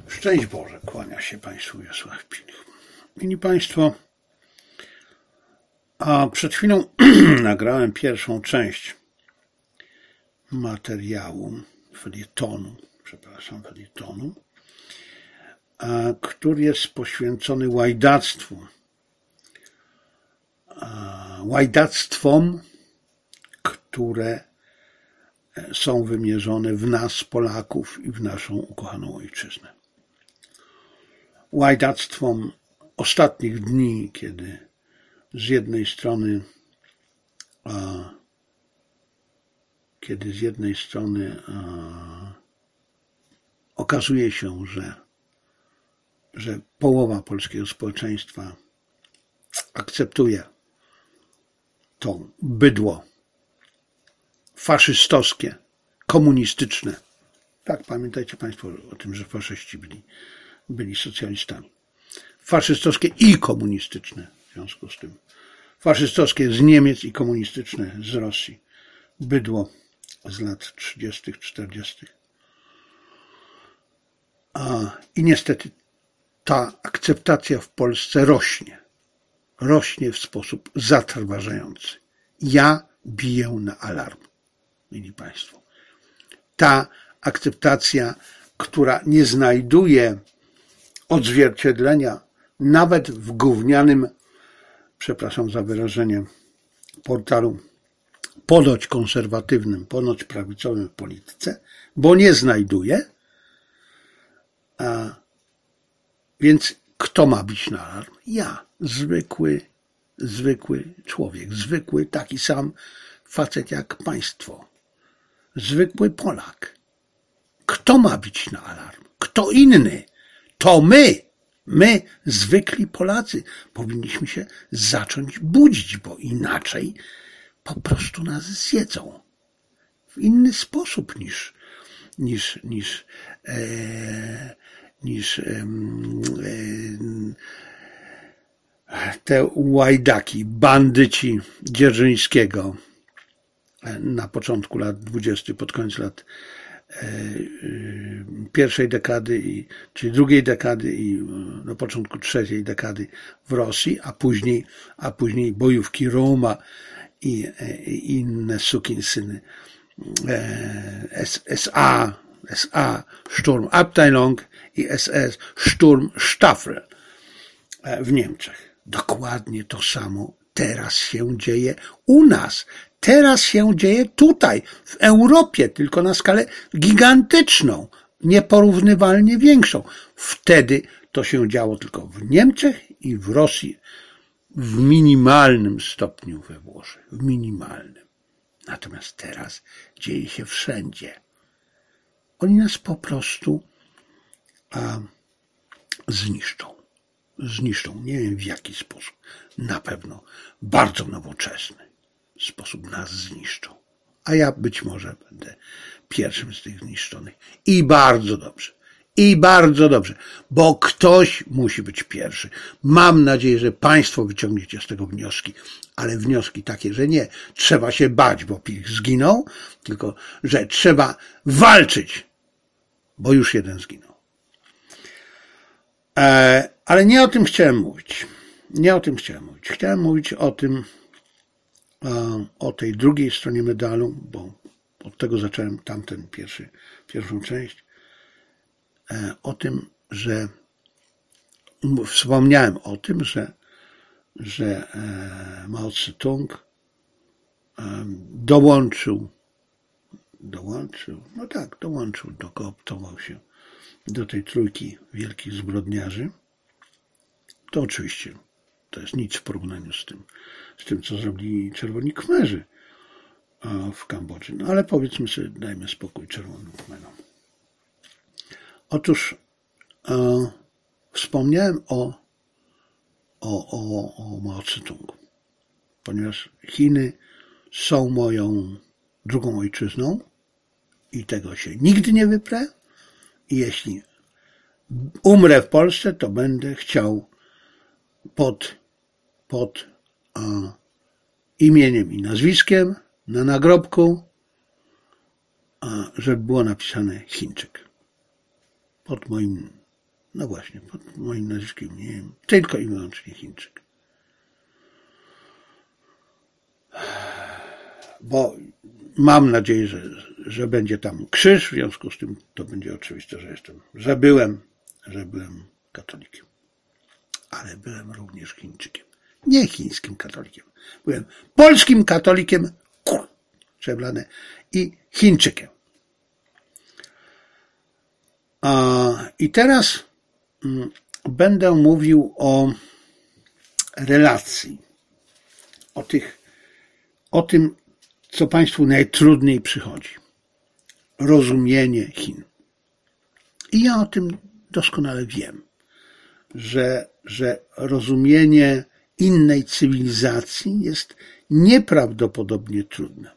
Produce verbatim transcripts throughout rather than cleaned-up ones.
Szczęść Boże, kłania się Państwu Wiesław Pilch. Mili Państwo, a przed chwilą nagrałem pierwszą część materiału, felietonu, przepraszam, felietonu, który jest poświęcony łajdactwu, łajdactwom, które są wymierzone w nas, Polaków, i w naszą ukochaną ojczyznę. Łajdactwom ostatnich dni, kiedy z jednej strony a, kiedy z jednej strony a, okazuje się, że, że połowa polskiego społeczeństwa akceptuje to bydło faszystowskie, komunistyczne. Tak, pamiętajcie Państwo o tym, że faszyści byli, byli socjalistami. Faszystowskie i komunistyczne w związku z tym. Faszystowskie z Niemiec i komunistyczne z Rosji. Bydło z lat trzydziestych, czterdziestych. A, I niestety ta akceptacja w Polsce rośnie. Rośnie w sposób zatrważający. Ja biję na alarm, mili Państwo. Ta akceptacja, która nie znajduje odzwierciedlenia nawet w gównianym, przepraszam za wyrażenie, portalu ponoć konserwatywnym, ponoć prawicowym w polityce, bo nie znajduje. A więc kto ma bić na alarm? Ja, zwykły, zwykły człowiek, zwykły taki sam facet jak Państwo, zwykły Polak. Kto ma bić na alarm? Kto inny? To my, my, zwykli Polacy, powinniśmy się zacząć budzić, bo inaczej po prostu nas zjedzą. W inny sposób niż, niż, niż, e, niż e, e, te łajdaki, bandyci Dzierżyńskiego na początku lat dwudziestych, pod koniec lat pierwszej dekady, i, czyli drugiej dekady i na początku trzeciej dekady w Rosji, a później, a później bojówki Roma i, i inne sukinsyny S A, S A Sturmabteilung i S S Sturmstaffel w Niemczech. Dokładnie to samo teraz się dzieje u nas. Teraz się dzieje tutaj, w Europie, tylko na skalę gigantyczną, nieporównywalnie większą. Wtedy to się działo tylko w Niemczech i w Rosji, w minimalnym stopniu we Włoszech, w minimalnym. Natomiast teraz dzieje się wszędzie. Oni nas po prostu a, zniszczą. Zniszczą. Nie wiem w jaki sposób. Na pewno bardzo nowoczesny sposób nas zniszczą. A ja być może będę pierwszym z tych zniszczonych. I bardzo dobrze. I bardzo dobrze. Bo ktoś musi być pierwszy. Mam nadzieję, że Państwo wyciągniecie z tego wnioski. Ale wnioski takie, że nie trzeba się bać, bo Pilch zginął, tylko że trzeba walczyć, bo już jeden zginął. E, ale nie o tym chciałem mówić. Nie o tym chciałem mówić. Chciałem mówić o tym, o tej drugiej stronie medalu, bo od tego zacząłem tamten pierwszy, pierwszą część, o tym, że wspomniałem o tym, że, że Mao Tse-tung dołączył, dołączył, no tak, dołączył, dokooptował się do tej trójki wielkich zbrodniarzy. To oczywiście to jest nic w porównaniu z tym, z tym, co zrobili Czerwoni Khmerzy w Kambodży. No ale powiedzmy sobie, dajmy spokój Czerwonym Khmerom. Otóż e, wspomniałem o, o, o, o Mao Tse-tungu, ponieważ Chiny są moją drugą ojczyzną i tego się nigdy nie wyprę. I jeśli umrę w Polsce, to będę chciał pod, pod a, imieniem i nazwiskiem na nagrobku, a, żeby było napisane Chińczyk. Pod moim No właśnie, pod moim nazwiskiem nie wiem. Tylko i wyłącznie Chińczyk. Bo mam nadzieję, że, że będzie tam krzyż, w związku z tym to będzie oczywiste, że jestem, że byłem, że byłem katolikiem. Ale byłem również Chińczykiem. Nie chińskim katolikiem. Byłem polskim katolikiem, kur, przeblane, i Chińczykiem. A, I teraz mm, będę mówił o relacji, o tych, o tym, co Państwu najtrudniej przychodzi. Rozumienie Chin. I ja o tym doskonale wiem, że, że rozumienie innej cywilizacji jest nieprawdopodobnie trudne.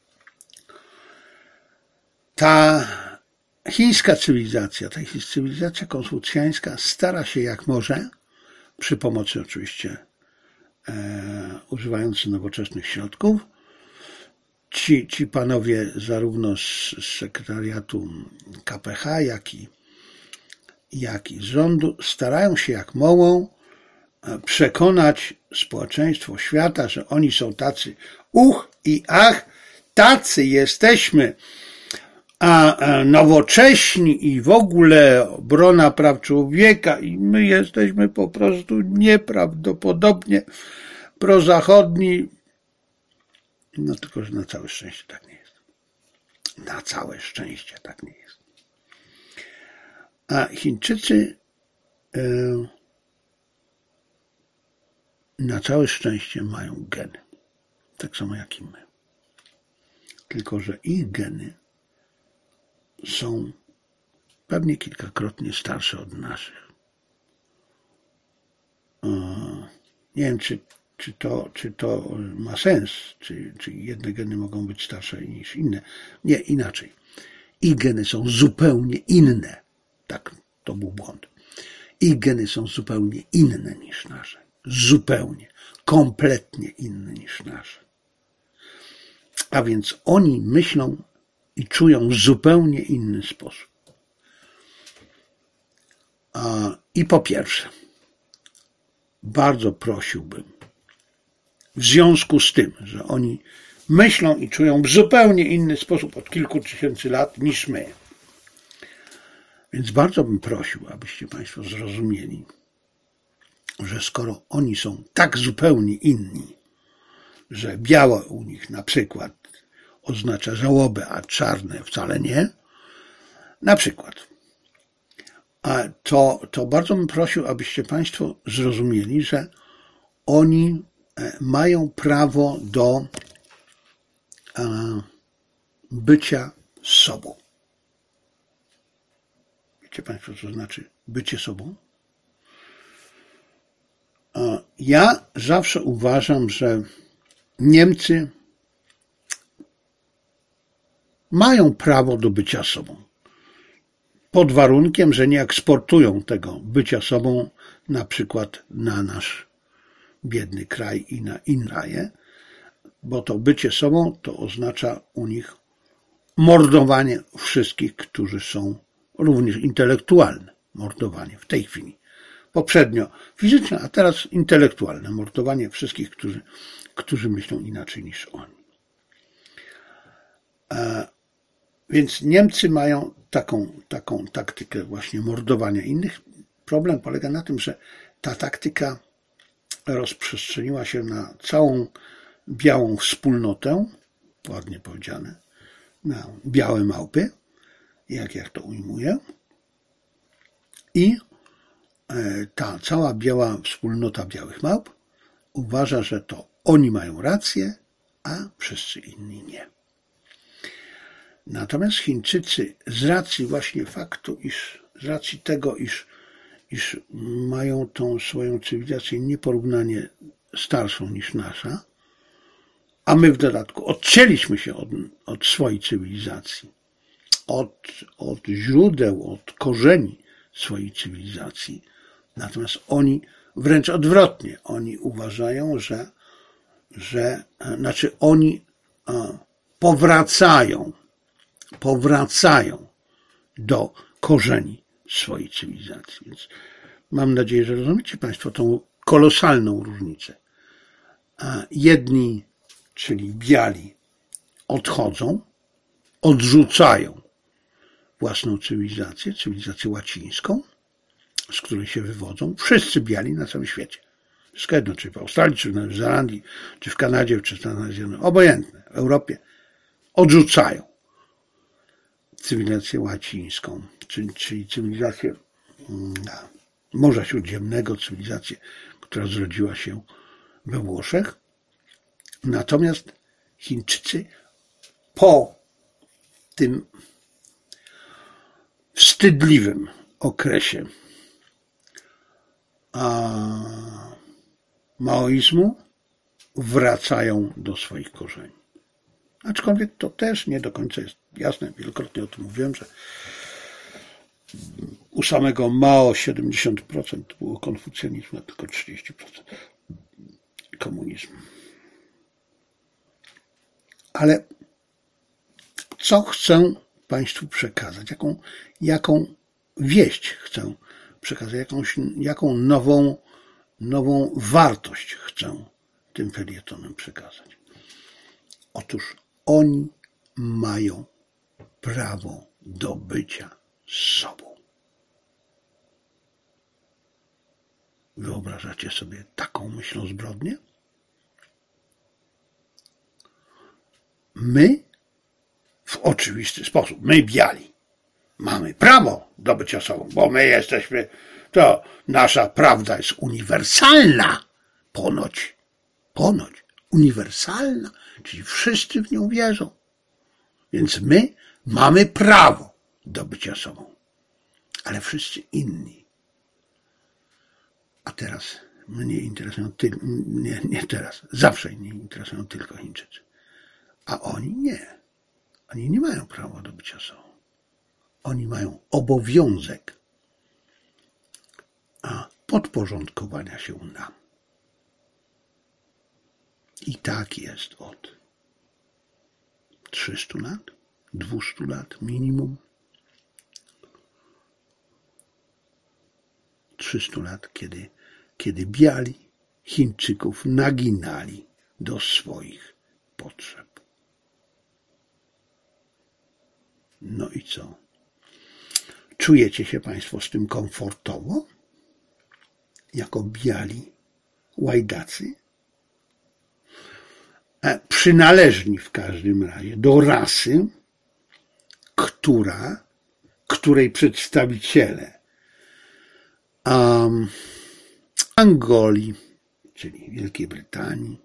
Ta chińska cywilizacja, ta cywilizacja konfucjańska stara się jak może, przy pomocy oczywiście e, używając nowoczesnych środków. Ci, ci panowie zarówno z, z sekretariatu K P H, jak i, jak i z rządu starają się jak mogą przekonać społeczeństwo świata, że oni są tacy uch i ach, tacy jesteśmy, a, a nowocześni i w ogóle obrona praw człowieka i my jesteśmy po prostu nieprawdopodobnie prozachodni. No tylko, że na całe szczęście tak nie jest. Na całe szczęście tak nie jest. A Chińczycy e, na całe szczęście mają geny. Tak samo jak i my. Tylko, że ich geny są pewnie kilkakrotnie starsze od naszych. E, nie wiem, czy Czy to, czy to ma sens? Czy, czy jedne geny mogą być starsze niż inne? Nie, inaczej. Ich geny są zupełnie inne. Tak, to był błąd. Ich geny są zupełnie inne niż nasze. Zupełnie. Kompletnie inne niż nasze. A więc oni myślą i czują w zupełnie inny sposób. I po pierwsze, bardzo prosiłbym, w związku z tym, że oni myślą i czują w zupełnie inny sposób od kilku tysięcy lat niż my. Więc bardzo bym prosił, abyście Państwo zrozumieli, że skoro oni są tak zupełnie inni, że białe u nich na przykład oznacza żałobę, a czarne wcale nie, na przykład, to, to bardzo bym prosił, abyście Państwo zrozumieli, że oni mają prawo do bycia sobą. Wiecie Państwo, co znaczy bycie sobą? Ja zawsze uważam, że Niemcy mają prawo do bycia sobą. Pod warunkiem, że nie eksportują tego bycia sobą na przykład na nasz biedny kraj i na inne kraje, bo to bycie sobą to oznacza u nich mordowanie wszystkich, którzy są również intelektualne. Mordowanie w tej chwili. Poprzednio fizyczne, a teraz intelektualne. Mordowanie wszystkich, którzy, którzy myślą inaczej niż oni. E, więc Niemcy mają taką, taką taktykę właśnie mordowania innych. Problem polega na tym, że ta taktyka rozprzestrzeniła się na całą białą wspólnotę, ładnie powiedziane, na białe małpy, jak ja to ujmuję. I ta cała biała wspólnota białych małp uważa, że to oni mają rację, a wszyscy inni nie. Natomiast Chińczycy z racji właśnie faktu, iż z racji tego, iż, iż mają tą swoją cywilizację nieporównanie starszą niż nasza, a my w dodatku odcięliśmy się od, od swojej cywilizacji, od, od źródeł, od korzeni swojej cywilizacji. Natomiast oni wręcz odwrotnie, oni uważają, że, że znaczy oni powracają, powracają do korzeni swojej cywilizacji. Więc mam nadzieję, że rozumiecie Państwo tą kolosalną różnicę. A jedni, czyli biali, odchodzą, odrzucają własną cywilizację, cywilizację łacińską, z której się wywodzą. Wszyscy biali na całym świecie. Wszystko jedno, czy w Australii, czy w Nowej Zelandii, czy w Kanadzie, czy w Stanach Zjednoczonych, obojętne, w Europie, odrzucają cywilizację łacińską, czyli, czyli cywilizację Morza Śródziemnego, cywilizację, która zrodziła się we Włoszech. Natomiast Chińczycy po tym wstydliwym okresie a, maoizmu wracają do swoich korzeni. Aczkolwiek to też nie do końca jest jasne. Wielokrotnie o tym mówiłem, że u samego Mao siedemdziesiąt procent było konfucjanizmu, a tylko trzydzieści procent komunizmu. Ale co chcę Państwu przekazać? Jaką, jaką wieść chcę przekazać? Jakąś, jaką nową, nową wartość chcę tym felietonem przekazać? Otóż oni mają prawo do bycia sobą. Wyobrażacie sobie taką myślą zbrodnię? My w oczywisty sposób, my biali, mamy prawo do bycia sobą, bo my jesteśmy, to nasza prawda jest uniwersalna, ponoć, ponoć uniwersalna, czyli wszyscy w nią wierzą. Więc my mamy prawo do bycia sobą, ale wszyscy inni. A teraz mnie interesują tylko, nie, nie teraz, zawsze mnie interesują tylko Chińczycy. A oni nie. Oni nie mają prawa do bycia sobą. Oni mają obowiązek a podporządkowania się nam. I tak jest od trzystu lat, dwustu lat minimum. trzystu lat, kiedy, kiedy biali Chińczyków naginali do swoich potrzeb. No i co? Czujecie się Państwo z tym komfortowo? Jako biali łajdacy? Przynależni w każdym razie do rasy, która, której przedstawiciele um, Angolii, czyli Wielkiej Brytanii,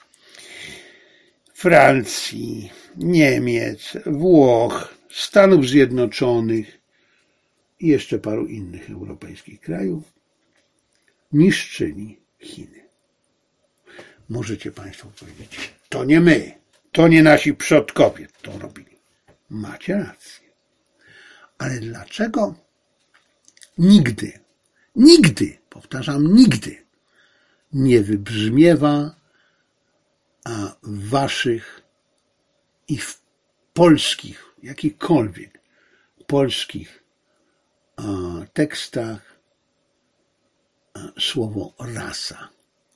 Francji, Niemiec, Włoch, Stanów Zjednoczonych i jeszcze paru innych europejskich krajów niszczyli Chiny. Możecie Państwo powiedzieć, to nie my, to nie nasi przodkowie to robili. Macie rację. Ale dlaczego nigdy, nigdy, powtarzam, nigdy nie wybrzmiewa a w waszych i w polskich, jakichkolwiek polskich a, tekstach a, słowo rasa,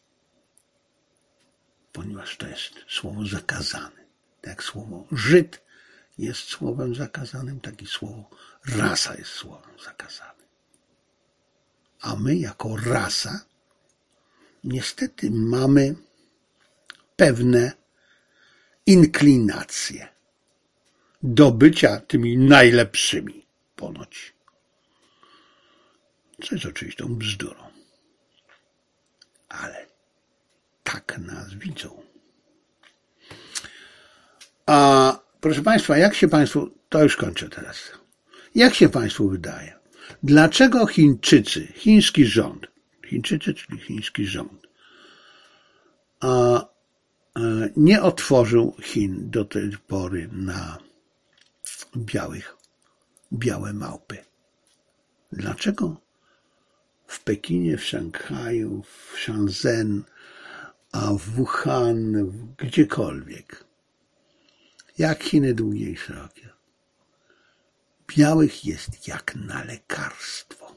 ponieważ to jest słowo zakazane. Tak jak słowo Żyd jest słowem zakazanym, tak i słowo rasa jest słowem zakazanym. A my jako rasa niestety mamy pewne inklinacje do bycia tymi najlepszymi ponoć. Co jest oczywistą bzdurą. Ale tak nas widzą. A proszę Państwa, jak się Państwu, to już kończę teraz, jak się Państwu wydaje, dlaczego Chińczycy, chiński rząd, Chińczycy, czyli chiński rząd, a nie otworzył Chin do tej pory na białych, białe małpy? Dlaczego w Pekinie, w Szanghaju, w Shenzhen, a w Wuhan, gdziekolwiek, jak Chiny długie i szerokie, białych jest jak na lekarstwo.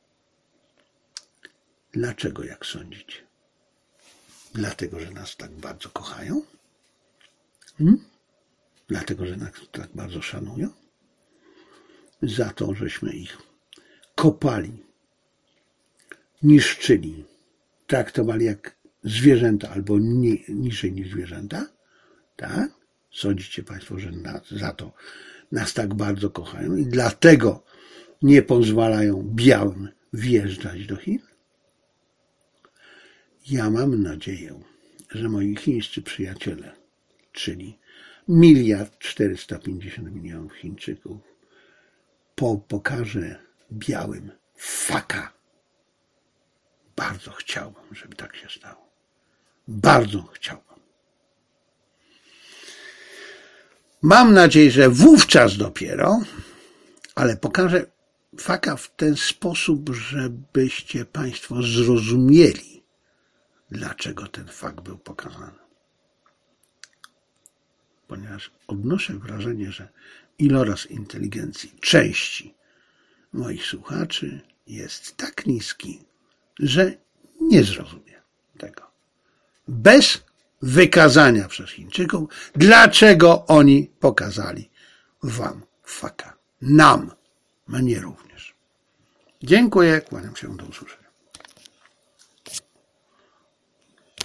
Dlaczego, jak sądzicie? Dlatego, że nas tak bardzo kochają? Hmm? Dlatego, że nas tak bardzo szanują? Za to, żeśmy ich kopali, niszczyli, traktowali jak zwierzęta albo ni, niżej niż zwierzęta? Tak? Sądzicie Państwo, że na, za to nas tak bardzo kochają i dlatego nie pozwalają białym wjeżdżać do Chin? Ja mam nadzieję, że moi chińscy przyjaciele, czyli miliard czterysta pięćdziesiąt milionów Chińczyków, po, pokaże białym faka. Bardzo chciałbym, żeby tak się stało. Bardzo chciałbym. Mam nadzieję, że wówczas dopiero, ale pokażę faka w ten sposób, żebyście Państwo zrozumieli, dlaczego ten fakt był pokazany. Ponieważ odnoszę wrażenie, że iloraz inteligencji części moich słuchaczy jest tak niski, że nie zrozumie tego. Bez wykazania przez Chińczyków, dlaczego oni pokazali wam faka. Nam, mnie również. Dziękuję, kłaniam się, do usłyszenia.